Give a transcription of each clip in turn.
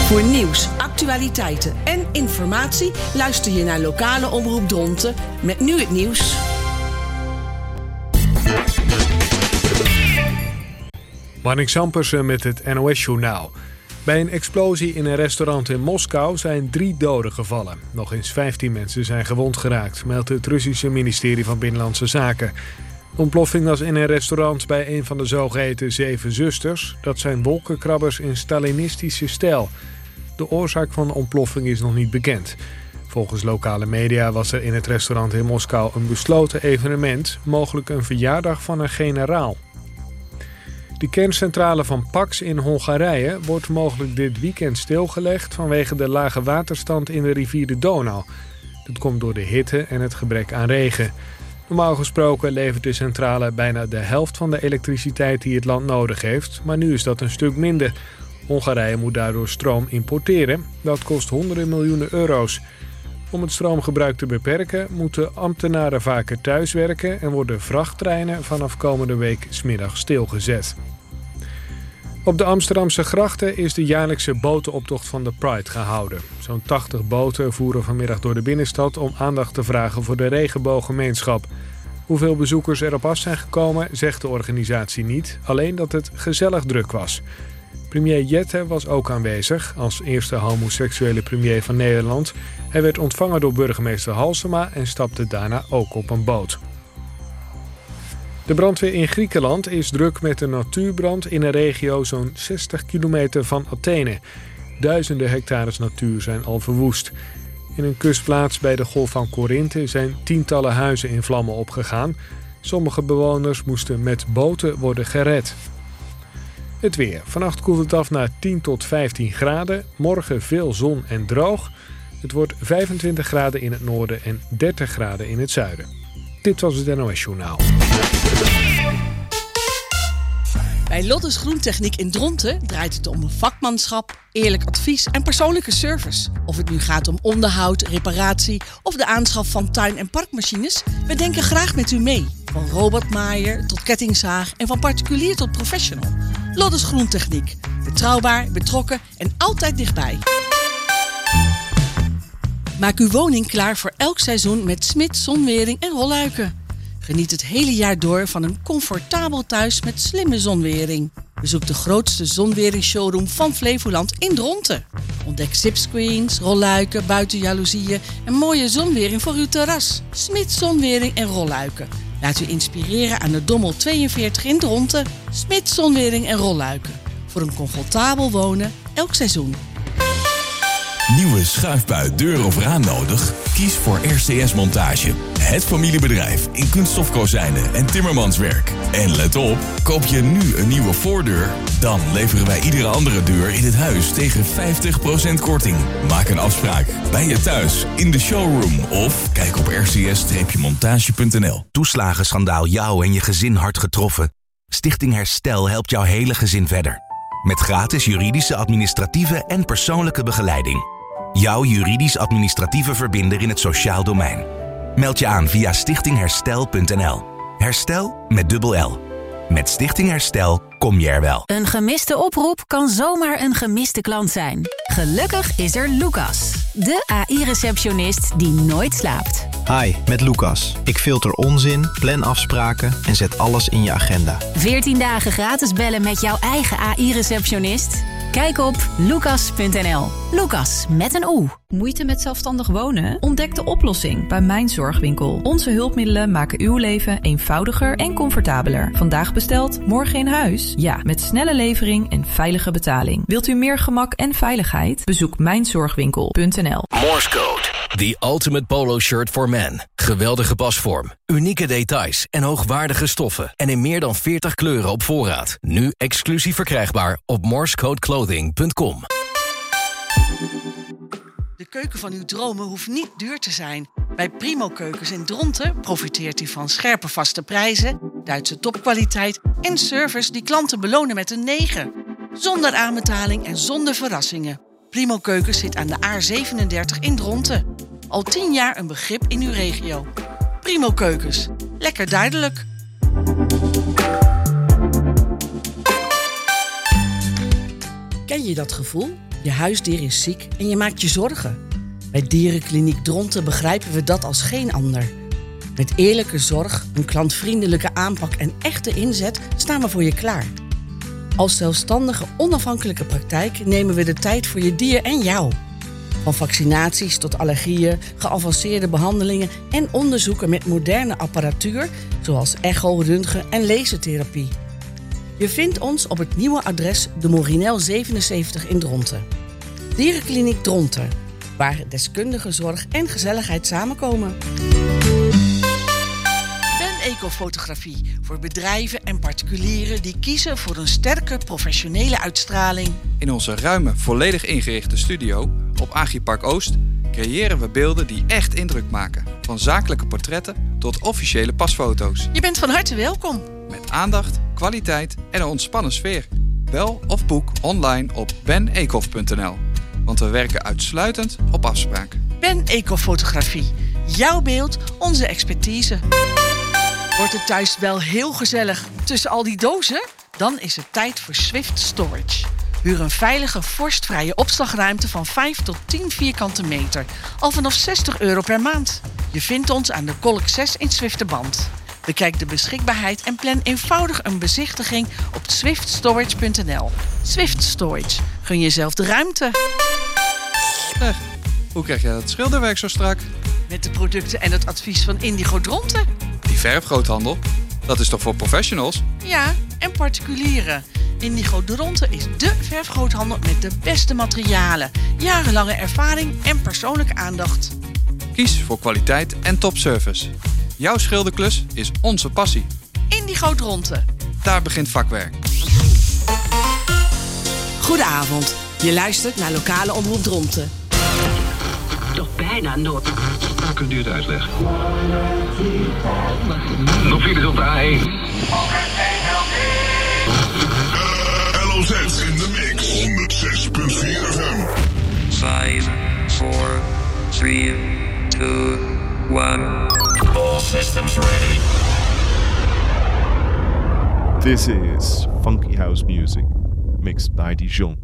Voor nieuws, actualiteiten en informatie luister je naar lokale omroep Dronten met nu het nieuws. Marnix Ampersen met het NOS-journaal. Bij een explosie in een restaurant in Moskou zijn 3 doden gevallen. Nog eens 15 mensen zijn gewond geraakt, meldt het Russische ministerie van Binnenlandse Zaken. De ontploffing was in een restaurant bij een van de zogeheten 7 zusters. Dat zijn wolkenkrabbers in Stalinistische stijl. De oorzaak van de ontploffing is nog niet bekend. Volgens lokale media was er in het restaurant in Moskou een besloten evenement, mogelijk een verjaardag van een generaal. De kerncentrale van Paks in Hongarije wordt mogelijk dit weekend stilgelegd vanwege de lage waterstand in de rivier de Donau. Dat komt door de hitte en het gebrek aan regen. Normaal gesproken levert de centrale bijna de helft van de elektriciteit die het land nodig heeft, maar nu is dat een stuk minder. Hongarije moet daardoor stroom importeren. Dat kost honderden miljoenen euro's. Om het stroomgebruik te beperken moeten ambtenaren vaker thuiswerken en worden vrachttreinen vanaf komende week 's middags stilgezet. Op de Amsterdamse grachten is de jaarlijkse botenoptocht van de Pride gehouden. Zo'n 80 boten voeren vanmiddag door de binnenstad om aandacht te vragen voor de regenbooggemeenschap. Hoeveel bezoekers erop af zijn gekomen, zegt de organisatie niet, alleen dat het gezellig druk was. Premier Jette was ook aanwezig als eerste homoseksuele premier van Nederland. Hij werd ontvangen door burgemeester Halsema en stapte daarna ook op een boot. De brandweer in Griekenland is druk met een natuurbrand in een regio zo'n 60 kilometer van Athene. Duizenden hectares natuur zijn al verwoest. In een kustplaats bij de Golf van Korinthe zijn tientallen huizen in vlammen opgegaan. Sommige bewoners moesten met boten worden gered. Het weer. Vannacht koelt het af naar 10 tot 15 graden. Morgen veel zon en droog. Het wordt 25 graden in het noorden en 30 graden in het zuiden. Dit was het NOS Journaal. Bij Lottes Groentechniek in Dronten draait het om vakmanschap, eerlijk advies en persoonlijke service. Of het nu gaat om onderhoud, reparatie of de aanschaf van tuin- en parkmachines, we denken graag met u mee. Van robotmaaier tot kettingzaag en van particulier tot professional. Lottes Groentechniek. Betrouwbaar, betrokken en altijd dichtbij. Maak uw woning klaar voor elk seizoen met Smits zonwering en rolluiken. Geniet het hele jaar door van een comfortabel thuis met slimme zonwering. Bezoek de grootste zonweringsshowroom van Flevoland in Dronten. Ontdek zipscreens, rolluiken, buitenjaloezieën en mooie zonwering voor uw terras. Smits zonwering en rolluiken. Laat u inspireren aan de Dommel 42 in Dronten. Smits zonwering en rolluiken. Voor een comfortabel wonen elk seizoen. Nieuwe schuifbui, deur of raam nodig? Kies voor RCS Montage. Het familiebedrijf in kunststofkozijnen en timmermanswerk. En let op, koop je nu een nieuwe voordeur? Dan leveren wij iedere andere deur in het huis tegen 50% korting. Maak een afspraak bij je thuis, in de showroom of kijk op rcs-montage.nl. Toeslagenschandaal jou en je gezin hard getroffen? Stichting Herstel helpt jouw hele gezin verder. Met gratis juridische, administratieve en persoonlijke begeleiding. Jouw juridisch-administratieve verbinder in het sociaal domein. Meld je aan via stichtingherstel.nl. Herstel met dubbel L. Met Stichting Herstel kom je er wel. Een gemiste oproep kan zomaar een gemiste klant zijn. Gelukkig is er Lucas, de AI-receptionist die nooit slaapt. Hi, met Lucas. Ik filter onzin, plan afspraken en zet alles in je agenda. 14 dagen gratis bellen met jouw eigen AI-receptionist? Kijk op lucas.nl. Lucas met een O. Moeite met zelfstandig wonen? Ontdek de oplossing bij Mijn Zorgwinkel. Onze hulpmiddelen maken uw leven eenvoudiger en comfortabeler. Vandaag besteld, morgen in huis? Ja, met snelle levering en veilige betaling. Wilt u meer gemak en veiligheid? Bezoek mijnzorgwinkel.nl. Morse Code. The ultimate polo shirt for men. Geweldige pasvorm, unieke details en hoogwaardige stoffen. En in meer dan 40 kleuren op voorraad. Nu exclusief verkrijgbaar op morsecodeclothing.com. De keuken van uw dromen hoeft niet duur te zijn. Bij Primo Keukens in Dronten profiteert u van scherpe vaste prijzen, Duitse topkwaliteit en service die klanten belonen met een 9. Zonder aanbetaling en zonder verrassingen. Primo Keukens zit aan de A37 in Dronten. Al 10 jaar een begrip in uw regio. Primo Keukens. Lekker duidelijk. Ken je dat gevoel? Je huisdier is ziek en je maakt je zorgen. Bij Dierenkliniek Dronten begrijpen we dat als geen ander. Met eerlijke zorg, een klantvriendelijke aanpak en echte inzet staan we voor je klaar. Als zelfstandige, onafhankelijke praktijk nemen we de tijd voor je dier en jou. Van vaccinaties tot allergieën, geavanceerde behandelingen en onderzoeken met moderne apparatuur, zoals echo, röntgen en lasertherapie. Je vindt ons op het nieuwe adres de Morinel 77 in Dronten. Dierenkliniek Dronten, waar deskundige zorg en gezelligheid samenkomen. Ecofotografie voor bedrijven en particulieren die kiezen voor een sterke professionele uitstraling. In onze ruime, volledig ingerichte studio op Agripark Oost creëren we beelden die echt indruk maken. Van zakelijke portretten tot officiële pasfoto's. Je bent van harte welkom. Met aandacht, kwaliteit en een ontspannen sfeer. Bel of boek online op benecof.nl. Want we werken uitsluitend op afspraak. Ben Ecofotografie. Jouw beeld, onze expertise. Wordt het thuis wel heel gezellig tussen al die dozen? Dan is het tijd voor Swift Storage. Huur een veilige, vorstvrije opslagruimte van 5 tot 10 vierkante meter. Al vanaf €60 per maand. Je vindt ons aan de Kolk 6 in Zwifterband. Bekijk de beschikbaarheid en plan eenvoudig een bezichtiging op swiftstorage.nl. Swift Storage. Gun jezelf de ruimte. Zeg, hoe krijg jij dat schilderwerk zo strak? Met de producten en het advies van Indigo Dronten. Die verfgroothandel, dat is toch voor professionals? Ja, en particulieren. Indigo Dronten is dé verfgroothandel met de beste materialen, jarenlange ervaring en persoonlijke aandacht. Kies voor kwaliteit en topservice. Jouw schilderklus is onze passie. Indigo Dronten. Daar begint vakwerk. Goedenavond. Je luistert naar lokale omroep Dronten. Toch bijna nood. Kunt u het uitleggen? Nog files op de A1. LOZ in de mix. 106.4 FM. 5, 4, 3, 2, 1. All systems ready. This is Funky House Music, mixed by Dijon.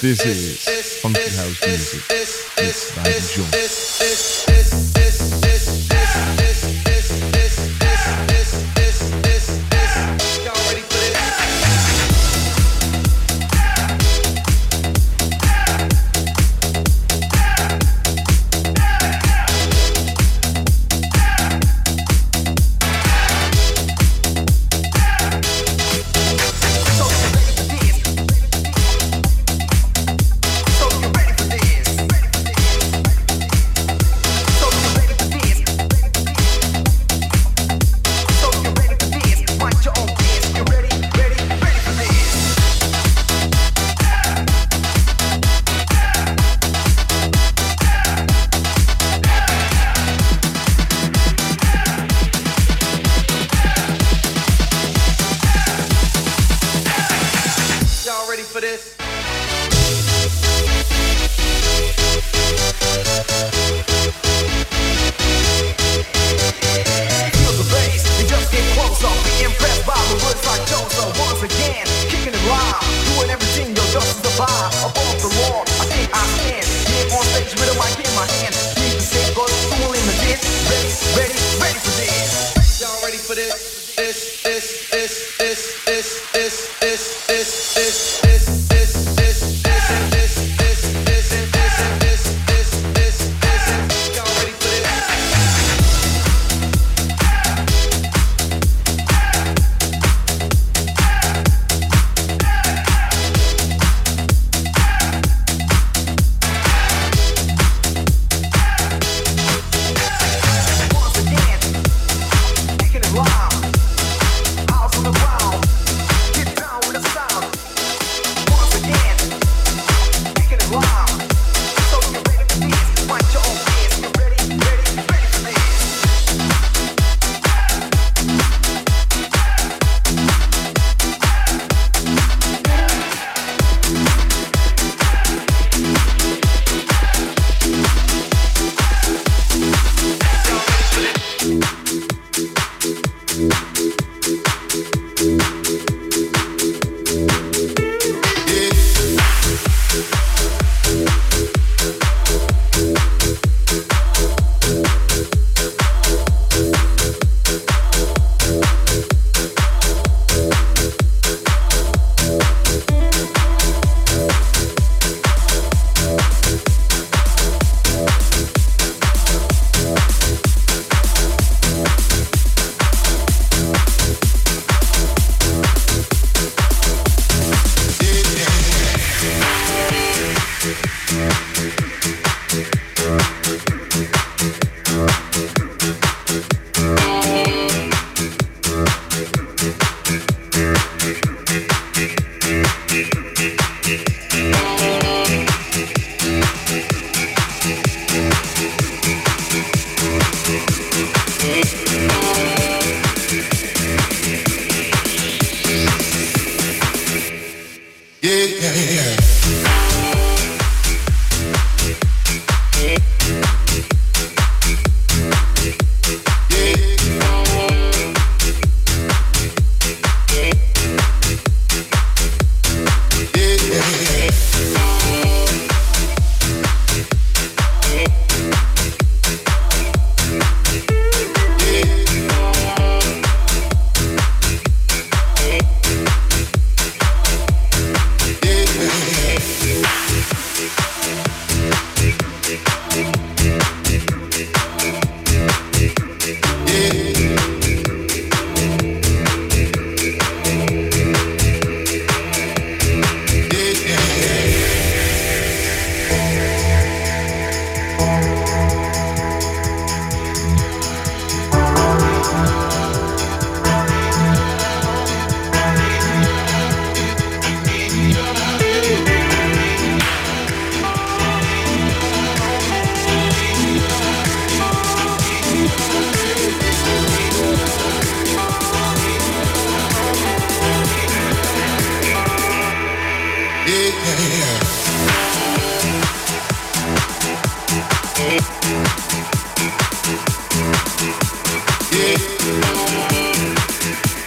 This is Funky House Music, mixed by Dijon.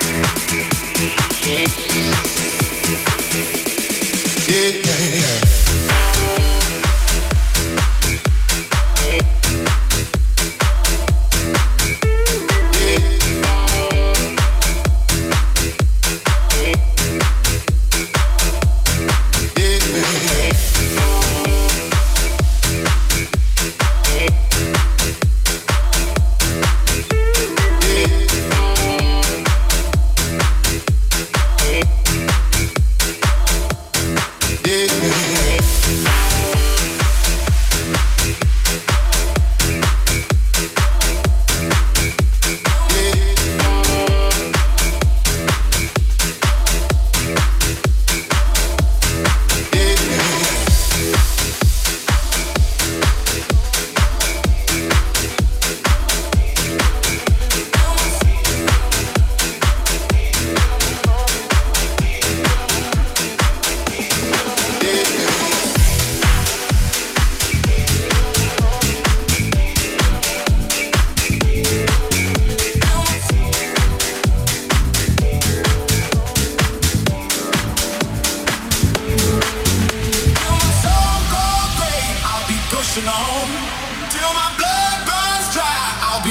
Yeah.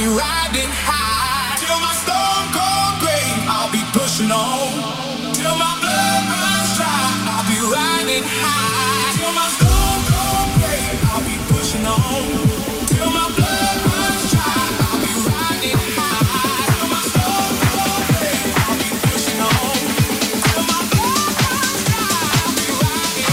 riding high. Till my stone cold grave, I'll be pushing on. Till my blood runs dry, I'll be riding high. Till my stone cold grave, I'll be pushing on. Till my blood runs dry, I'll be riding high. Till my stone cold grave, I'll be pushing on. Till my blood runs dry, I'll be riding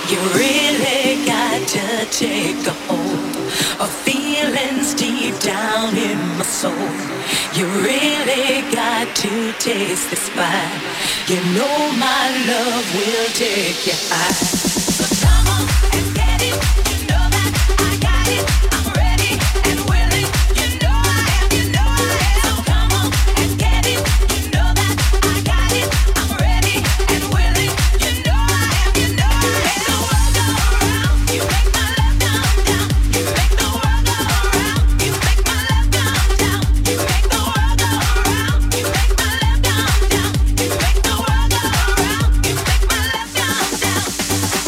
You really got to take a hold of feelings deep down in my soul. You really got to taste this fire. You know my love will take you high. So come on and get it. You know that I got it. I'm ready and willing. You know I am. You know I am. So come on and get it. You know that I got it. I'm ready and willing. You know I am. You know I am. Make the world go around. You make my love come down. You make the world go around. You make my love come down. You make the world go around. You make my love come down. You make the world go around. You make my love come down.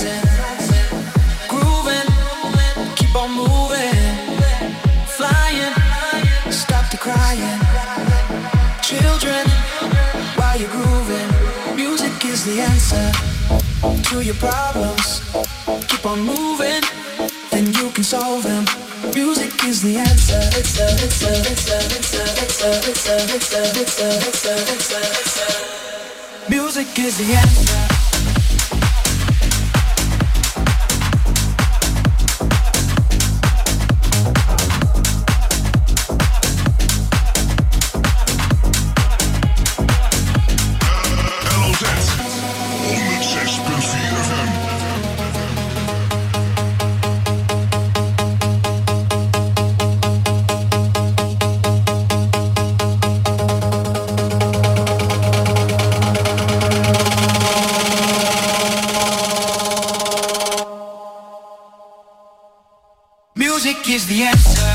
relaxing, grooving, keep on moving, flying, stop the crying. Children, while you're grooving, music is the answer to your problems. Keep on moving, then you can solve them. Music is the answer. Music is the answer. Music is the answer.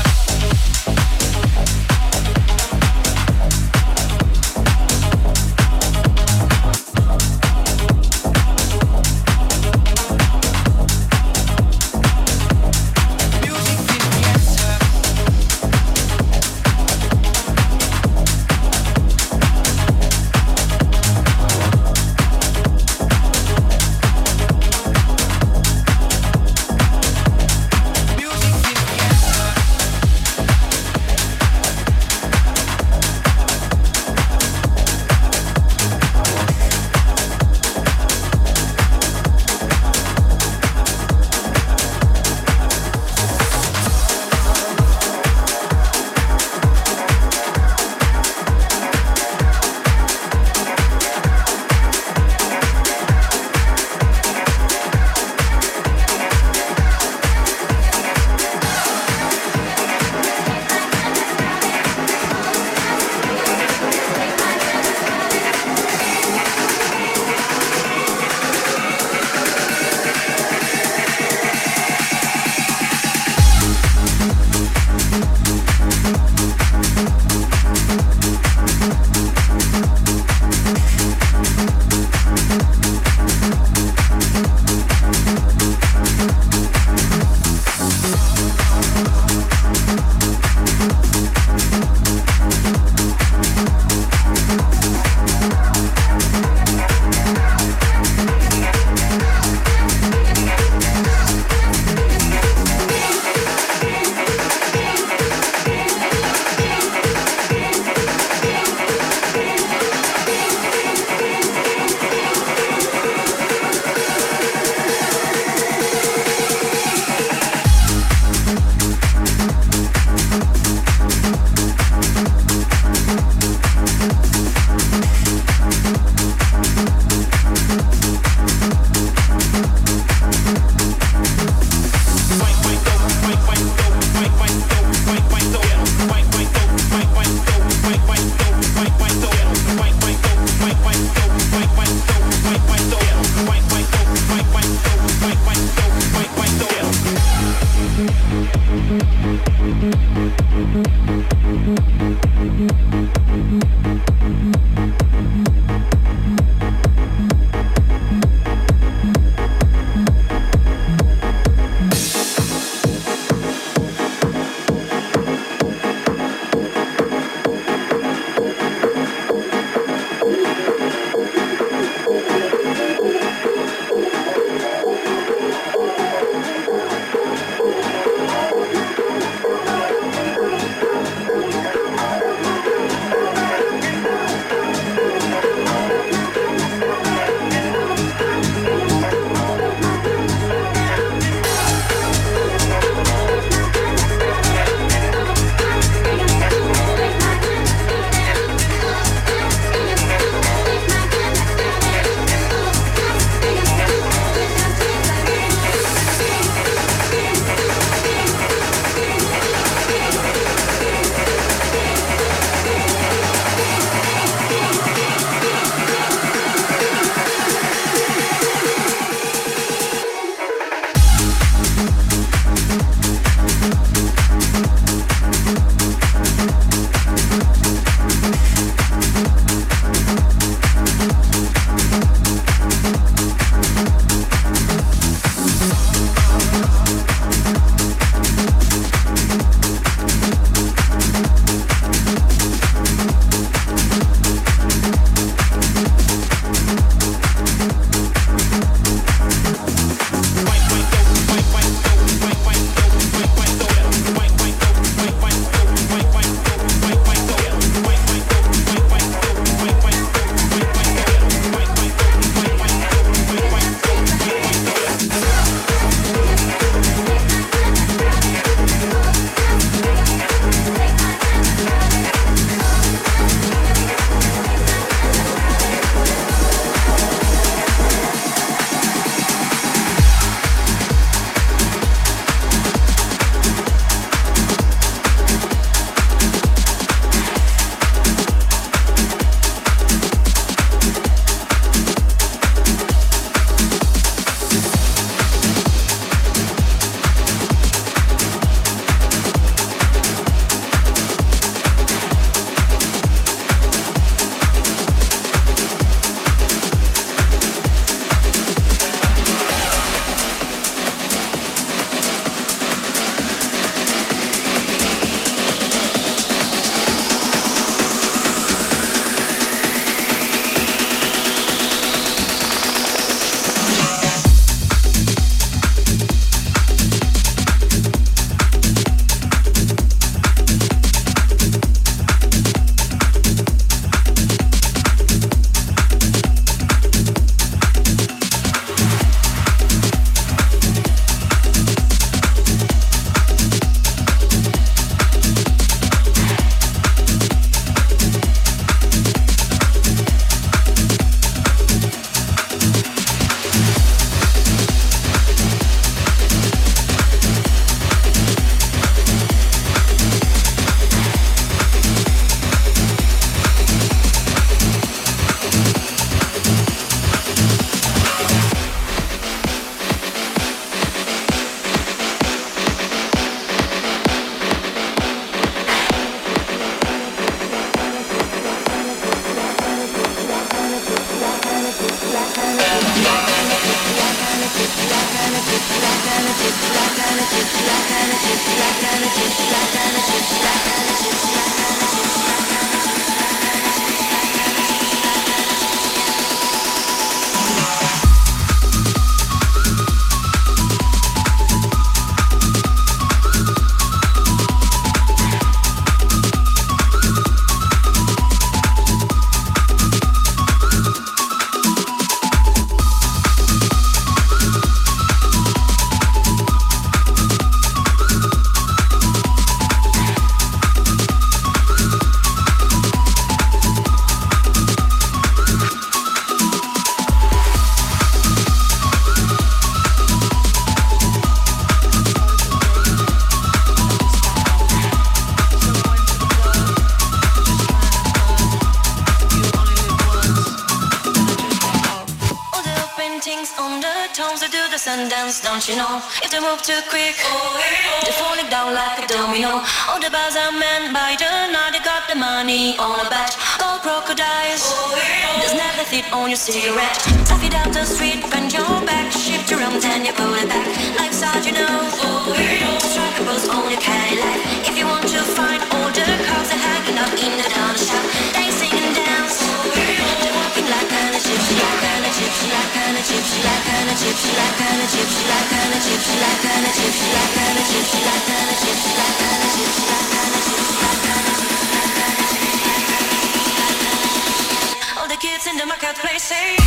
Don't you know, if they move too quick, they're falling down like a domino. All the bars are men by the night, they got the money on a bet. Gold crocodiles, there's never fit on your cigarette. Tap it down the street, bend your back, shift your arms and you pull it back. Life's hard, you know, strike a pose on your Cadillac. If you want to find all the cars are hanging up in the down shop, they sing and dance. They're walking like kind of gypsy, like kind of gypsy, like kind of gypsy, like kind of gypsy, like kind of gypsy, like kind of gypsy, like kind of gypsy, like kind of gypsy, like kind of gypsy, like kind of gypsy, like kind of gypsy, like kind of gypsy. All the kids in the marketplace say.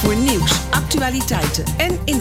Voor nieuws, actualiteiten en